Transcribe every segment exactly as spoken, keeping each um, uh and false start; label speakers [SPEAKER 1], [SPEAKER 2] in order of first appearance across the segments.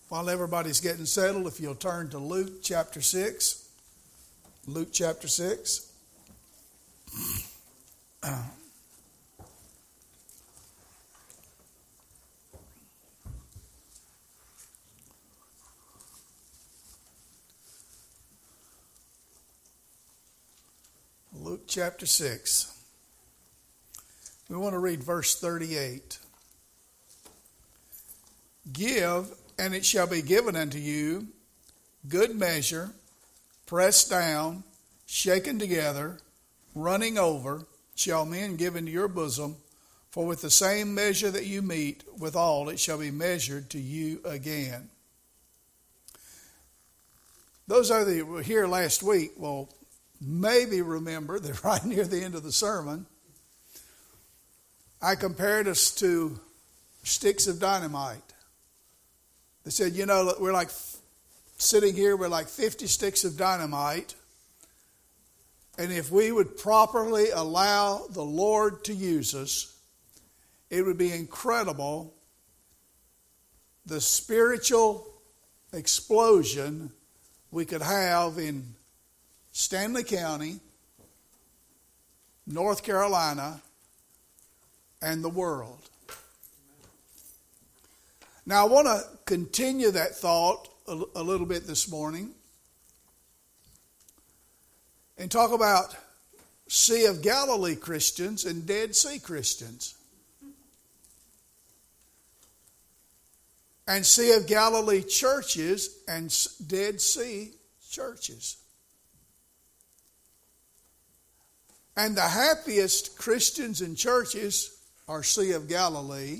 [SPEAKER 1] While everybody's getting settled, if you'll turn to Luke chapter six. Luke chapter six. Luke chapter six. We want to read verse thirty-eight. Give, and it shall be given unto you, good measure, pressed down, shaken together, running over, shall men give into your bosom, for with the same measure that you meet withal, it shall be measured to you again. Those of you that were here last week will maybe remember that right near the end of the sermon, I compared us to sticks of dynamite. They said, you know, we're like sitting here, we're like fifty sticks of dynamite. And if we would properly allow the Lord to use us, it would be incredible the spiritual explosion we could have in Stanley County, North Carolina, and the world. Now, I want to continue that thought a, a little bit this morning and talk about Sea of Galilee Christians and Dead Sea Christians. And Sea of Galilee churches and Dead Sea churches. And the happiest Christians and churches are Sea of Galilee.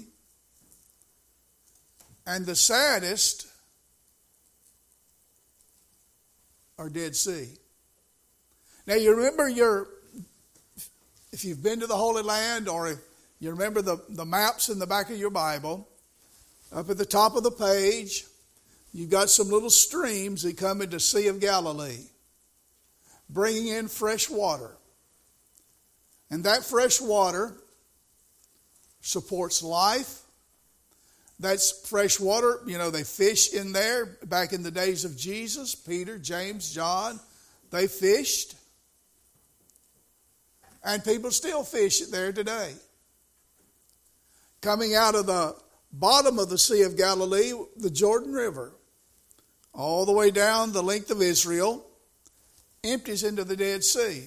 [SPEAKER 1] And the saddest are Dead Sea. Now you remember your, if you've been to the Holy Land, or if you remember the, the maps in the back of your Bible, up at the top of the page, you've got some little streams that come into Sea of Galilee, bringing in fresh water. And that fresh water supports life. That's fresh water. You know, they fish in there. Back in the days of Jesus, Peter, James, John, they fished. And people still fish it there today. Coming out of the bottom of the Sea of Galilee, the Jordan River, all the way down the length of Israel, empties into the Dead Sea.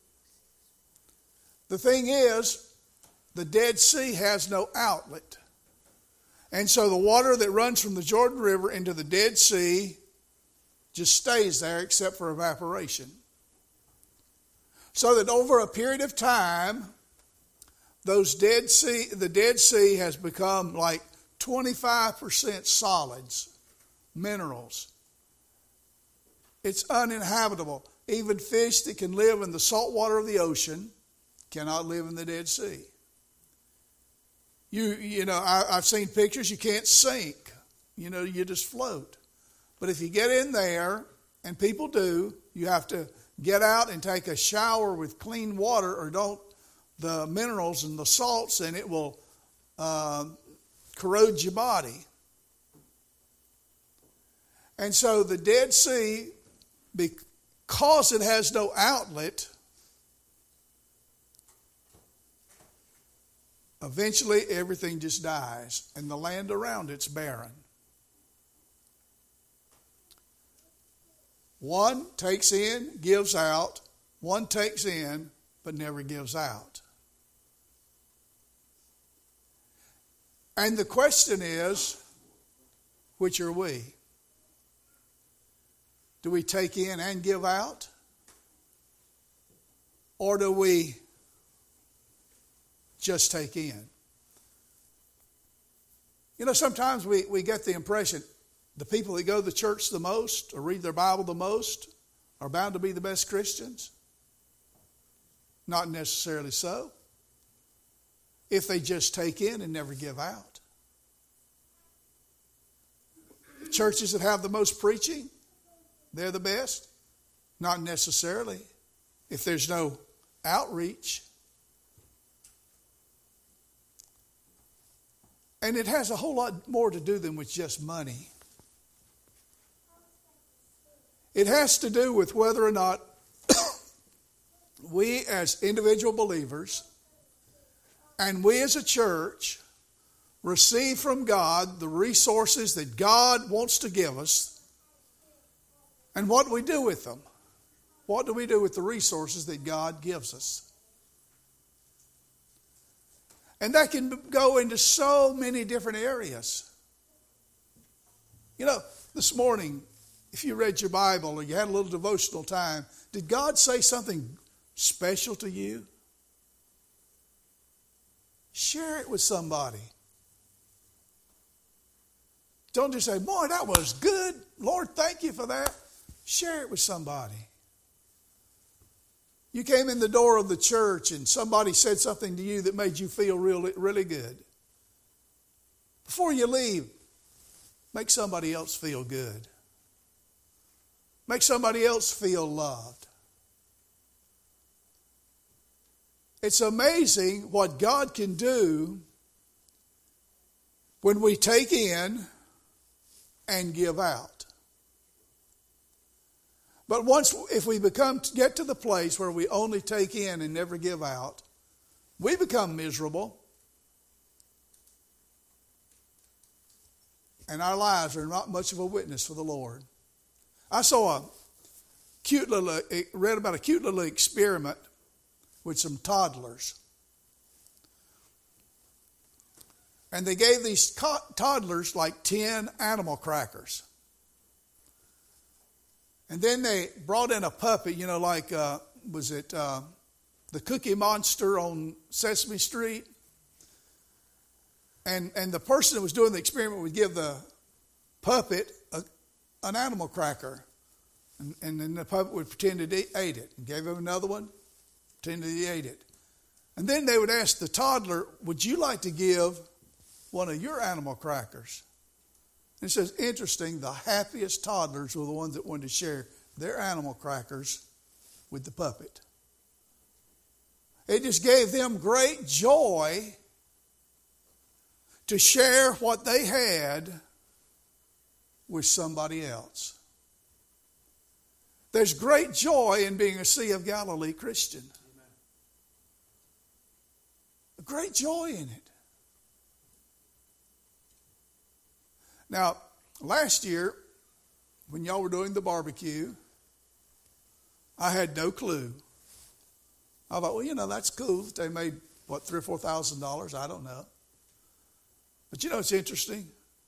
[SPEAKER 1] The thing is, the Dead Sea has no outlet. And so the water that runs from the Jordan River into the Dead Sea just stays there except for evaporation. So that over a period of time, those Dead Sea, the Dead Sea has become like twenty-five percent solids, minerals. It's uninhabitable. Even fish that can live in the salt water of the ocean cannot live in the Dead Sea. You you know, I, I've seen pictures, you can't sink. You know, you just float. But if you get in there, and people do, you have to get out and take a shower with clean water, or don't, the minerals and the salts in it will uh, corrode your body. And so the Dead Sea, because it has no outlet, eventually everything just dies, and the land around it's barren. One takes in, gives out. One takes in, but never gives out. And the question is, which are we? Do we take in and give out? Or do we just take in? You know, sometimes we, we get the impression the people that go to the church the most or read their Bible the most are bound to be the best Christians. Not necessarily so. If they just take in and never give out. Churches that have the most preaching, they're the best. Not necessarily. If there's no outreach. And it has a whole lot more to do than with just money. It has to do with whether or not we as individual believers and we as a church receive from God the resources that God wants to give us, and what do we do with them? What do we do with the resources that God gives us? And that can go into so many different areas. You know, this morning, if you read your Bible or you had a little devotional time, did God say something special to you? Share it with somebody. Don't just say, boy, that was good. Lord, thank you for that. Share it with somebody. You came in the door of the church and somebody said something to you that made you feel really, really good. Before you leave, make somebody else feel good. Make somebody else feel loved. It's amazing what God can do when we take in and give out. But once, if we become get to the place where we only take in and never give out, we become miserable. And our lives are not much of a witness for the Lord. I saw a cute little, read about a cute little experiment with some toddlers. And they gave these toddlers like ten animal crackers. And then they brought in a puppet, you know, like, uh, was it uh, the Cookie Monster on Sesame Street? And and the person that was doing the experiment would give the puppet a, an animal cracker. And, and then the puppet would pretend that he ate it. And gave him another one, pretend that he ate it. And then they would ask the toddler, would you like to give one of your animal crackers? And it says, interesting, the happiest toddlers were the ones that wanted to share their animal crackers with the puppet. It just gave them great joy to share what they had with somebody else. There's great joy in being a Sea of Galilee Christian. Amen. A great joy in it. Now, last year, when y'all were doing the barbecue, I had no clue. I thought, well, you know, that's cool. They made, what, three or four thousand dollars? I don't know. But you know, it's interesting.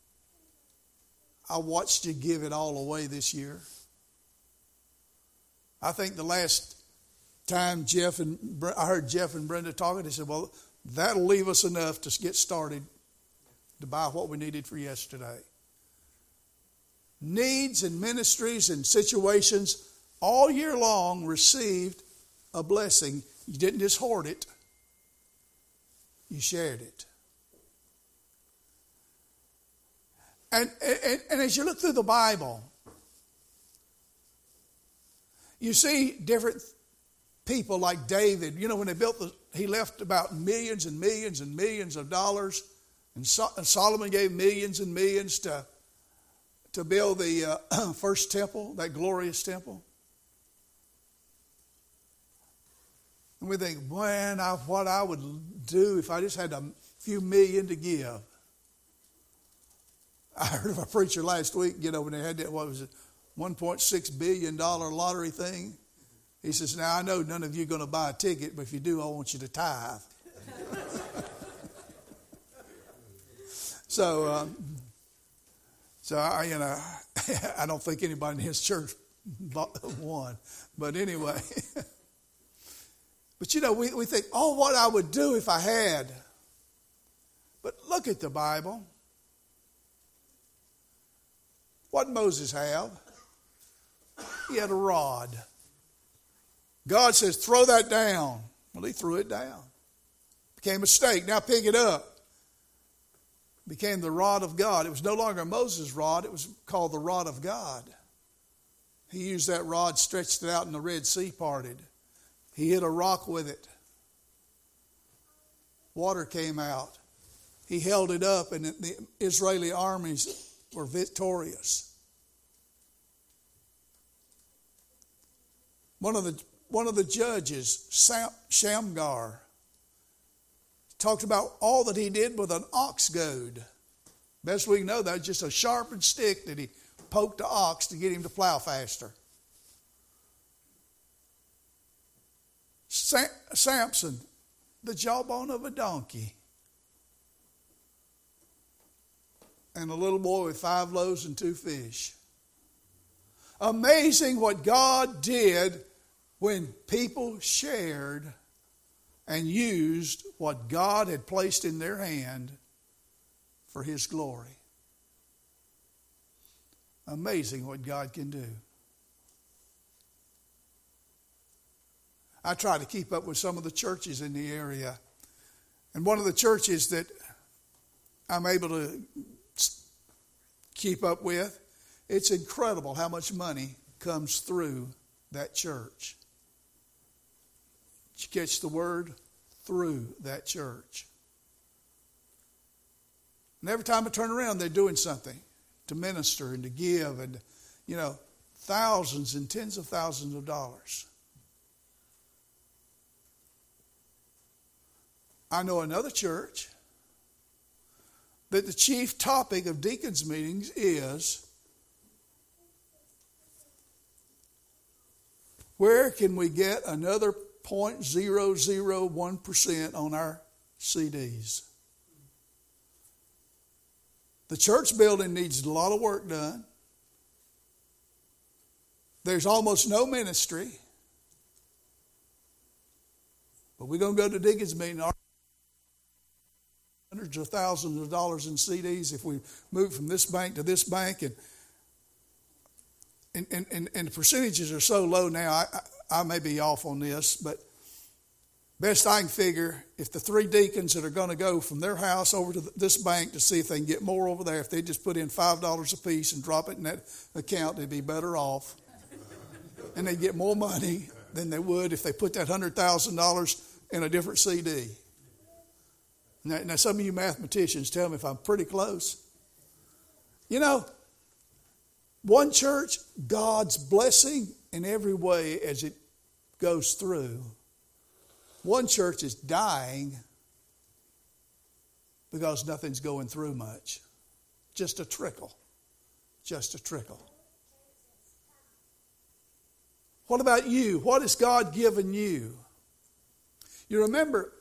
[SPEAKER 1] I watched you give it all away this year. I think the last time Jeff and I heard Jeff and Brenda talking, they said, well, that'll leave us enough to get started to buy what we needed for yesterday. Needs and ministries and situations all year long received a blessing. You didn't just hoard it. You shared it. And, and, and as you look through the Bible, you see different people like David. You know, when they built the, he left about millions and millions and millions of dollars. And, so, and Solomon gave millions and millions to to build the uh, first temple, that glorious temple. And we think, man, I, what I would do if I just had a few million to give. I heard of a preacher last week, you know, when they had that, what was it, one point six billion dollars lottery thing. He says, now I know none of you are going to buy a ticket, but if you do, I want you to tithe. so, um, So, I, you know, I don't think anybody in his church won. But anyway. But, you know, we, we think, oh, what I would do if I had. But look at the Bible. What did Moses have? He had a rod. God says, throw that down. Well, he threw it down. Became a stake. Now pick it up. Became the rod of God. It was no longer Moses' rod. It was called the rod of God. He used that rod, stretched it out, and the Red Sea parted. He hit a rock with it. Water came out. He held it up, and the Israeli armies were victorious. One of the one of the judges, Sam, Shamgar, talked about all that he did with an ox goad. Best we can know, that was just a sharpened stick that he poked the ox to get him to plow faster. Sam, Samson, the jawbone of a donkey. And a little boy with five loaves and two fish. Amazing what God did when people shared and used what God had placed in their hand for His glory. Amazing what God can do. I try to keep up with some of the churches in the area. And one of the churches that I'm able to keep up with, it's incredible how much money comes through that church. Did you catch the word? Through that church. And every time I turn around, they're doing something to minister and to give, and, you know, thousands and tens of thousands of dollars. I know another church that the chief topic of deacons' meetings is, where can we get another zero point zero zero one percent on our C Ds? The church building needs a lot of work done. There's almost no ministry. But we're going to go to deacons' meeting. Hundreds of thousands of dollars in C Ds if we move from this bank to this bank. And and, and, and the percentages are so low now, I, I, I may be off on this, but best I can figure, if the three deacons that are going to go from their house over to this bank to see if they can get more over there, if they just put in five dollars a piece and drop it in that account, they'd be better off. And they'd get more money than they would if they put that one hundred thousand dollars in a different C D. Now, now, some of you mathematicians tell me if I'm pretty close. You know, one church, God's blessing in every way as it goes through. One church is dying because nothing's going through much. Just a trickle. Just a trickle. What about you? What has God given you? You remember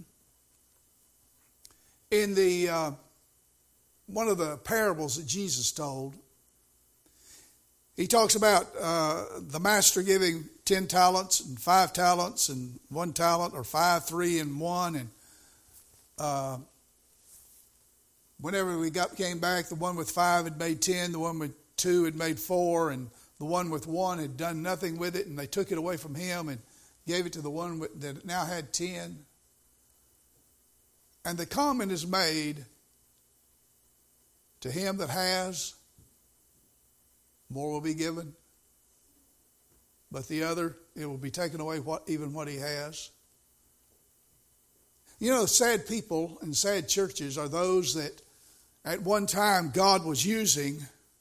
[SPEAKER 1] in the uh, one of the parables that Jesus told, he talks about uh, the master giving ten talents and five talents and one talent, or five, three, and one. And uh, whenever we got came back, the one with five had made ten, the one with two had made four, and the one with one had done nothing with it, and they took it away from him and gave it to the one with, that now had ten. And the comment is made, to him that has, more will be given. But the other, it will be taken away what even what he has. You know, sad people and sad churches are those that at one time God was using,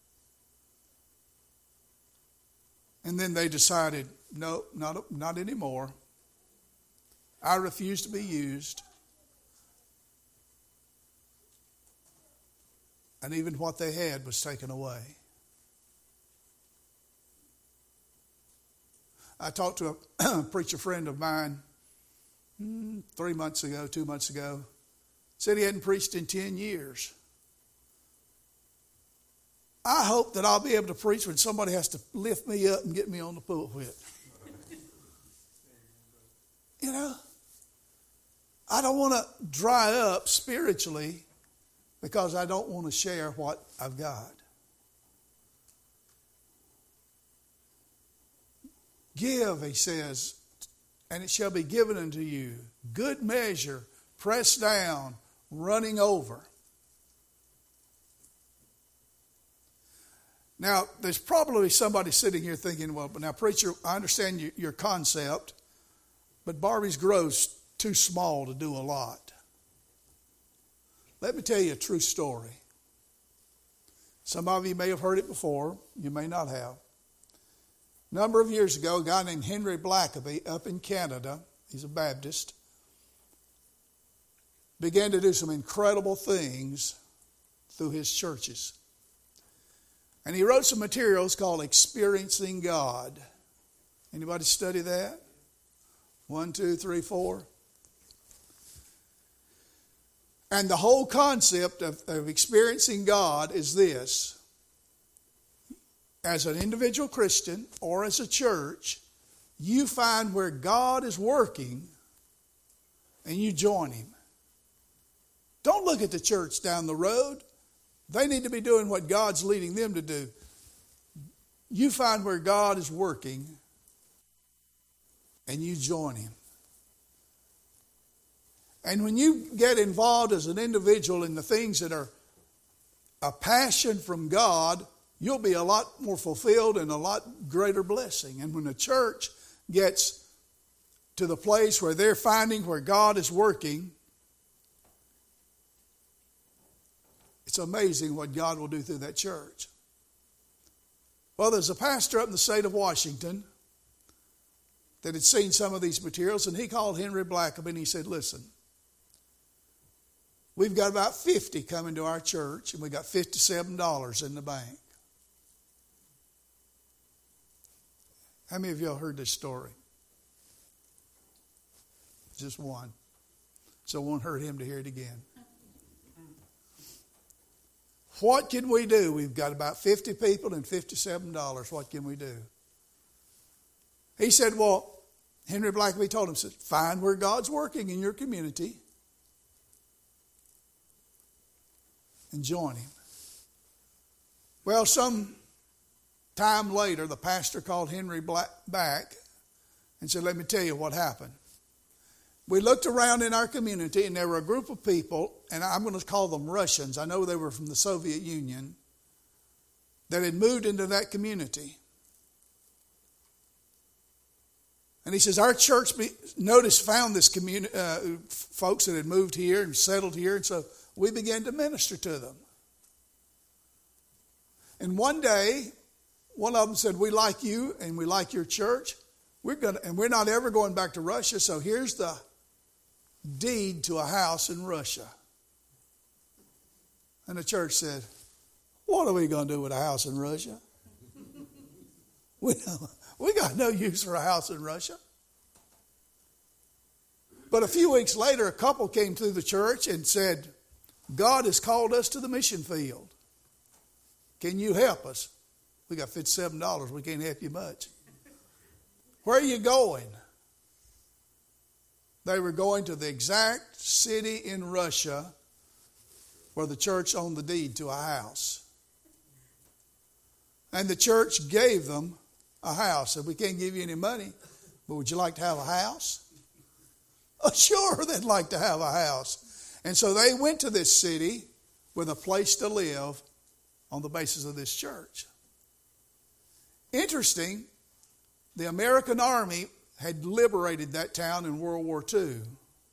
[SPEAKER 1] and then they decided, no, not, not anymore. I refuse to be used. And even what they had was taken away. I talked to a preacher friend of mine three months ago, two months ago. Said he hadn't preached in ten years. I hope that I'll be able to preach when somebody has to lift me up and get me on the pulpit. You know, I don't want to dry up spiritually because I don't want to share what I've got. Give, he says, and it shall be given unto you. Good measure, pressed down, running over. Now, there's probably somebody sitting here thinking, well, but now, preacher, I understand you, your concept, but Barbie's grow's too small to do a lot. Let me tell you a true story. Some of you may have heard it before. You may not have. A number of years ago, a guy named Henry Blackaby up in Canada, he's a Baptist, began to do some incredible things through his churches. And he wrote some materials called Experiencing God. Anybody study that? One, two, three, four. And the whole concept of, of experiencing God is this. As an individual Christian or as a church, you find where God is working and you join Him. Don't look at the church down the road. They need to be doing what God's leading them to do. You find where God is working and you join Him. And when you get involved as an individual in the things that are a passion from God, you'll be a lot more fulfilled and a lot greater blessing. And when the church gets to the place where they're finding where God is working, it's amazing what God will do through that church. Well, there's a pastor up in the state of Washington that had seen some of these materials, and he called Henry Blackaby and he said, listen, we've got about fifty coming to our church, and we got fifty-seven dollars in the bank. How many of y'all heard this story? Just one. So it won't hurt him to hear it again. What can we do? We've got about fifty people and fifty-seven dollars. What can we do? He said, well, Henry Blackaby told him, said, find where God's working in your community and join Him. Well, some time later, the pastor called Henry Black back and said, let me tell you what happened. We looked around in our community, and there were a group of people, and I'm going to call them Russians. I know they were from the Soviet Union, that had moved into that community. And he says, our church, be, notice, found this community, uh, folks that had moved here and settled here, and so we began to minister to them. And one day, one of them said, we like you and we like your church. We're gonna, and we're not ever going back to Russia, so here's the deed to a house in Russia. And the church said, what are we going to do with a house in Russia? we, we got no use for a house in Russia. But a few weeks later, a couple came through the church and said, God has called us to the mission field. Can you help us? We got fifty-seven dollars. We can't help you much. Where are you going? They were going to the exact city in Russia where the church owned the deed to a house. And the church gave them a house. Said, we can't give you any money, but would you like to have a house? Oh, sure, they'd like to have a house. And so they went to this city with a place to live on the basis of this church. Interesting, the American Army had liberated that town in World War Two.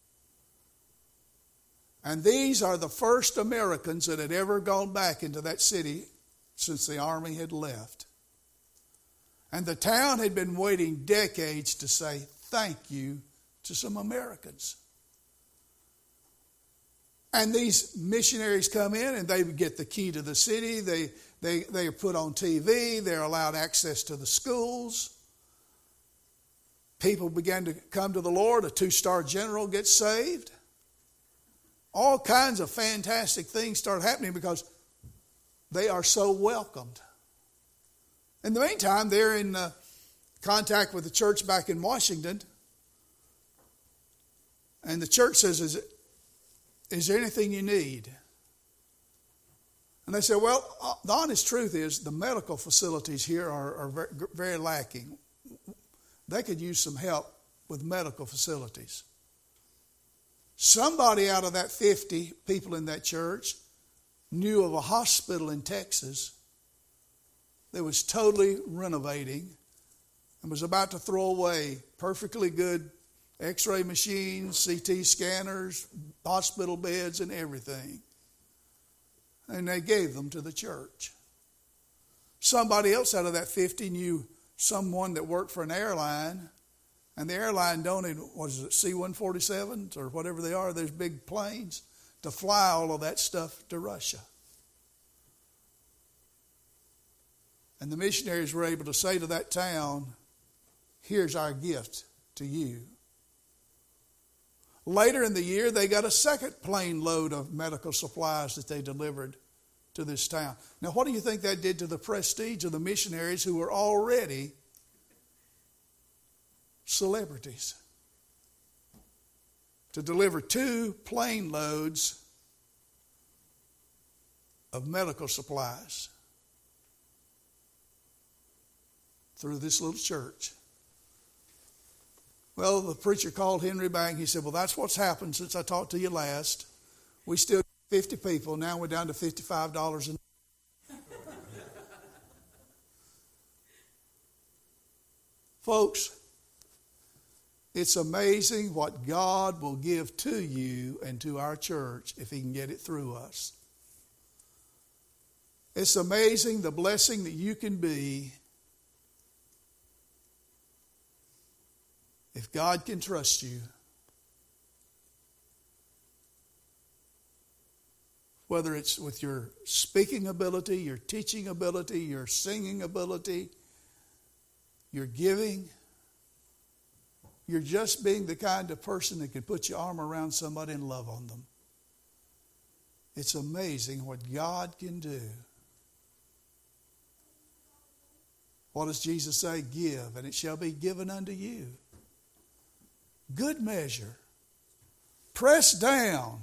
[SPEAKER 1] And these are the first Americans that had ever gone back into that city since the Army had left. And the town had been waiting decades to say thank you to some Americans. And these missionaries come in and they get the key to the city. They, they, they are put on T V. They're allowed access to the schools. People began to come to the Lord. A two-star general gets saved. All kinds of fantastic things start happening because they are so welcomed. In the meantime, they're in uh, contact with the church back in Washington. And the church says, is, it, is there anything you need? And they say, well, the honest truth is the medical facilities here are, are very, very lacking. They could use some help with medical facilities. Somebody out of that fifty people in that church knew of a hospital in Texas that was totally renovating and was about to throw away perfectly good X-ray machines, C T scanners, hospital beds, and everything. And they gave them to the church. Somebody else out of that fifty knew someone that worked for an airline, and the airline donated, was it C one forty-sevens or whatever they are, those big planes, to fly all of that stuff to Russia. And the missionaries were able to say to that town, here's our gift to you. Later in the year, they got a second plane load of medical supplies that they delivered to this town. Now, what do you think that did to the prestige of the missionaries who were already celebrities? To deliver two plane loads of medical supplies through this little church. Well, the preacher called Henry back. He said, well, that's what's happened since I talked to you last. We still fifty people. Now we're down to fifty-five dollars a night. Folks, it's amazing what God will give to you and to our church if He can get it through us. It's amazing the blessing that you can be if God can trust you. Whether it's with your speaking ability, your teaching ability, your singing ability, your giving, you're just being the kind of person that can put your arm around somebody and love on them. It's amazing what God can do. What does Jesus say? Give, and it shall be given unto you. Good measure, pressed down.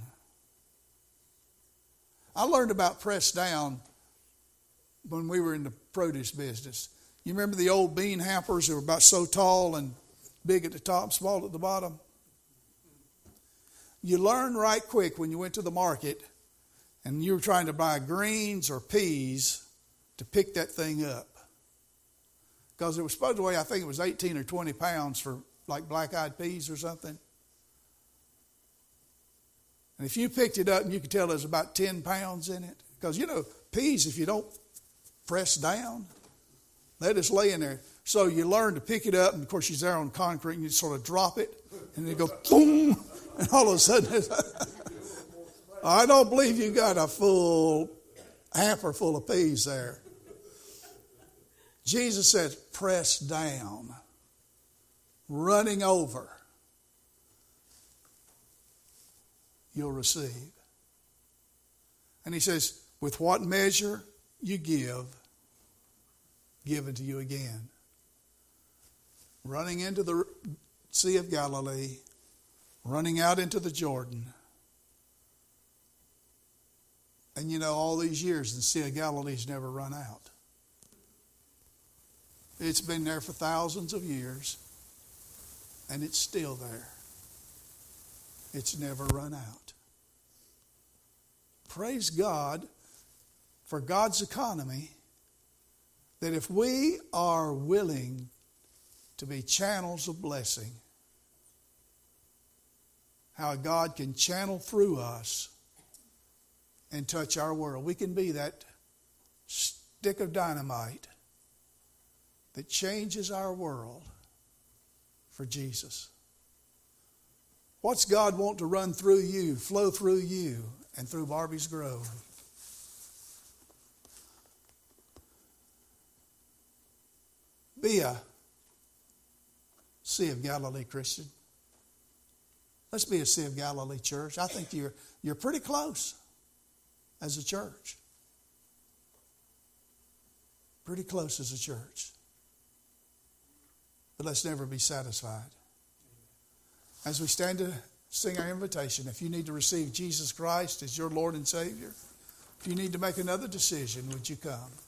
[SPEAKER 1] I learned about pressed down when we were in the produce business. You remember the old bean hampers that were about so tall and big at the top, small at the bottom? You learn right quick when you went to the market and you were trying to buy greens or peas to pick that thing up. Because it was supposed to weigh, I think it was eighteen or twenty pounds for like black-eyed peas or something. And if you picked it up and you could tell there's about ten pounds in it. Because, you know, peas, if you don't press down, they just lay in there. So you learn to pick it up, and of course you're there on concrete, and you sort of drop it, and it go boom, and all of a sudden, I don't believe you got a full hamper full of peas there. Jesus says, press down, running over, you'll receive. And he says, with what measure you give, given to you again. Running into the Sea of Galilee, running out into the Jordan. And you know, all these years, the Sea of Galilee's never run out. It's been there for thousands of years, and it's still there. It's never run out. Praise God for God's economy, that if we are willing to be channels of blessing, how God can channel through us and touch our world. We can be that stick of dynamite that changes our world for Jesus. What's God want to run through you, flow through you, and through Barbie's Grove? Be a Sea of Galilee Christian. Let's be a Sea of Galilee church. I think you're, you're pretty close as a church. Pretty close as a church. But let's never be satisfied. As we stand to sing our invitation, if you need to receive Jesus Christ as your Lord and Savior, if you need to make another decision, would you come?